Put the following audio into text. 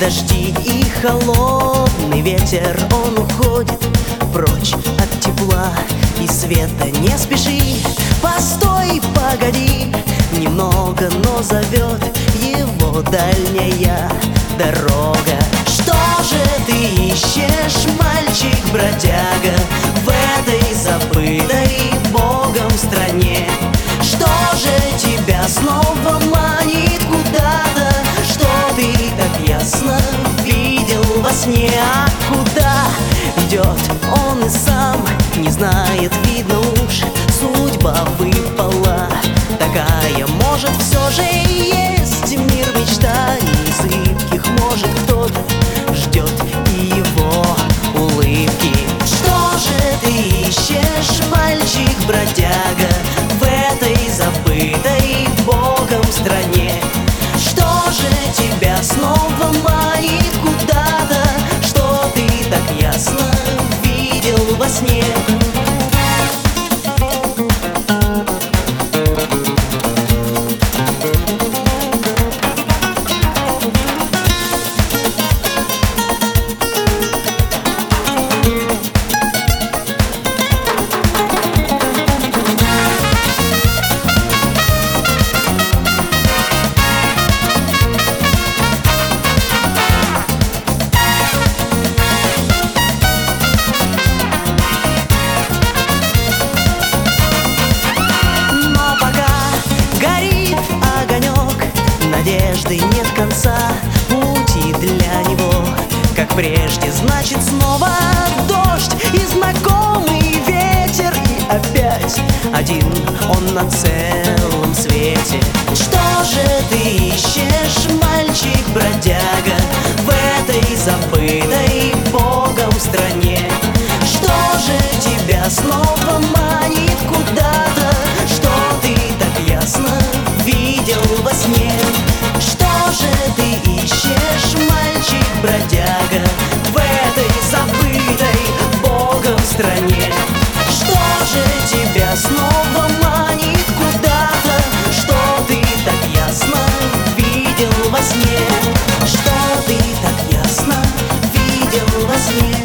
дожди и холодный ветер, он уходит прочь от тепла и света. Не спеши, постой, погоди немного, но зовет его дальняя дорога. Что же ты ищешь, мальчик-бродяга, в этой забытой Богом стране? Что же тебя снова манит куда-то, что ты так ясно видел во сне? А куда идет он и сам не знает, видно уж судьба выпала такая. Может, все же и есть мир мечтаний зыбких, может, кто-то ждет и его улыбки. Что же ты ищешь, мальчик-бродяга, в этой забытой Богом стране? Что же тебя снова манит куда-то, что ты так ясно видел во сне? Надежды нет конца, пути для него, как прежде, значит снова дождь и знакомый ветер, и опять один он на целом свете. Что же ты ищешь, мальчик-бродяга, в этой забытой Богом стране? Что же тебя снова манит куда-то, что ты так ясно видел во сне? Что же ты ищешь, мальчик-бродяга, в этой забытой Богом стране? Что же тебя снова манит куда-то, что ты так ясно видел во сне? Что ты так ясно видел во сне?